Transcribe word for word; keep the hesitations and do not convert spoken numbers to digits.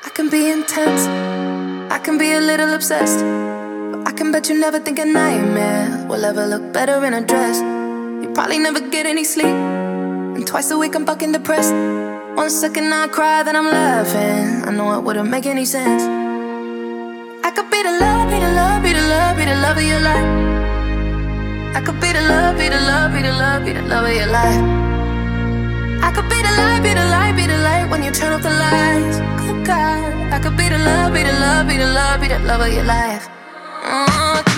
I can be intense, I can be a little obsessed, but I can bet you never think a nightmare will ever look better in a dress. You probably never get any sleep, and twice a week I'm fucking depressed. One second I cry, then I'm laughing. I know it wouldn't make any sense. I could be the love, be the love, be the love, be the love of your life. I could be the love, be the love, be the love, be the love of your life. I could be the light, be the light, be the light when you turn off the lights. Good God, I could be the love, be the love, be the love, be the love of your life. Oh,